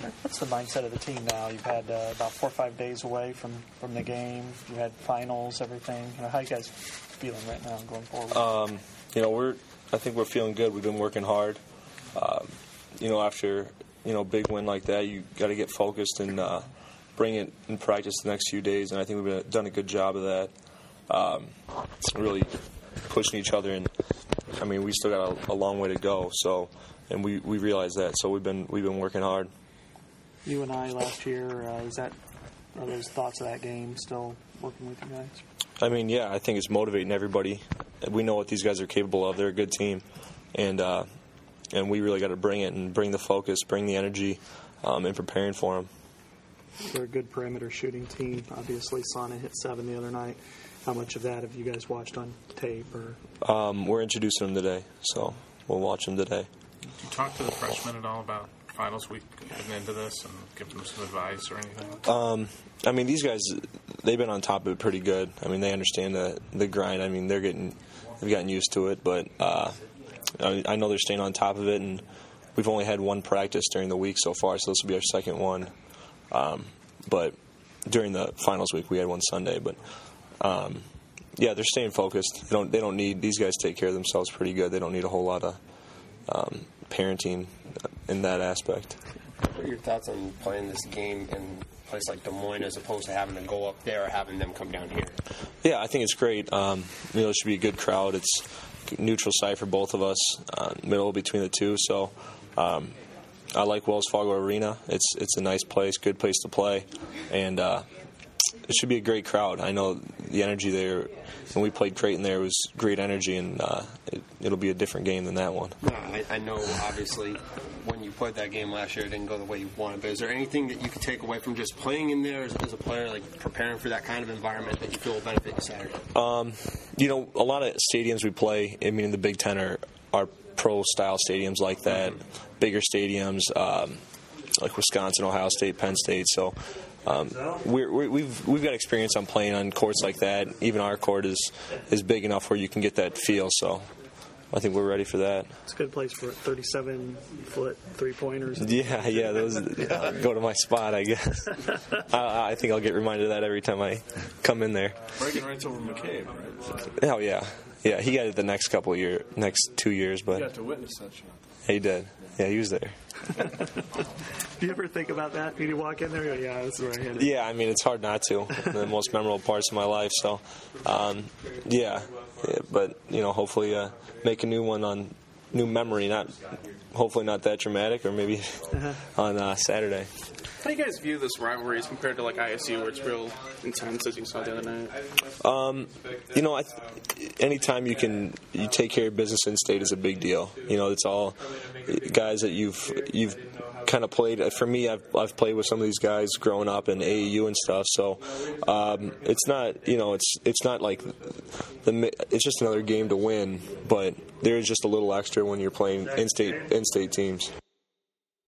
What's the mindset of the team now? You've had about 4 or 5 days away from the game. You had finals, everything. How are you guys feeling right now going forward? I think we're feeling good. We've been working hard. After big win like that, you got to get focused and bring it in practice the next few days. And I think we've done a good job of that. Really pushing each other, and we still got a long way to go. So, and we realize that. So we've been working hard. You and I last year, are those thoughts of that game still working with you guys? Yeah, I think it's motivating everybody. We know what these guys are capable of. They're a good team, and we really got to bring it and bring the focus, bring the energy in preparing for them. They're a good perimeter shooting team. Obviously, Sana hit 7 the other night. How much of that have you guys watched on tape? Or we're introducing them today, so we'll watch them today. Did you talk to the freshmen at all about finals week getting into this and give them some advice or anything? These guys, they've been on top of it pretty good. They understand the grind. They've gotten used to it, but I know they're staying on top of it, and we've only had one practice during the week so far, so this will be our second one. But during the finals week, we had one Sunday. But they're staying focused. They don't need. These guys take care of themselves pretty good. They don't need a whole lot of parenting in that aspect. What are your thoughts on playing this game in a place like Des Moines as opposed to having to go up there or having them come down here? Yeah, I think it's great. It should be a good crowd. It's neutral site for both of us, middle between the two. So I like Wells Fargo Arena. It's a nice place, good place to play, and it should be a great crowd. I know the energy there. When we played Creighton there, it was great energy, and it'll be a different game than that one. I know, obviously, when you played that game last year, it didn't go the way you wanted, but is there anything that you could take away from just playing in there as a player, like preparing for that kind of environment that you feel will benefit you Saturday? A lot of stadiums we play, in the Big Ten are pro-style stadiums like that, bigger stadiums like Wisconsin, Ohio State, Penn State, so we've got experience on playing on courts like that. Even our court is big enough where you can get that feel. So I think we're ready for that. It's a good place for 37-foot three-pointers. Yeah, those go to my spot, I guess. I think I'll get reminded of that every time I come in there. Breaking rights over McCabe, right? Oh yeah, he got it the next 2 years, but you got to witness that shot. He did. Yeah, he was there. Do you ever think about that when you walk in there? You go, yeah, this is where I hit it. Yeah, it's hard not to. The most memorable parts of my life. So, but hopefully make a new memory. Hopefully not that dramatic, or maybe on Saturday. How do you guys view this rivalry as compared to ISU, where it's real intense, as you saw the other night? Anytime you take care of business in state is a big deal. It's all guys that you've kind of played. For me, I've played with some of these guys growing up in AAU and stuff. So it's not it's not like it's just another game to win, but there is just a little extra when you're playing in-state teams.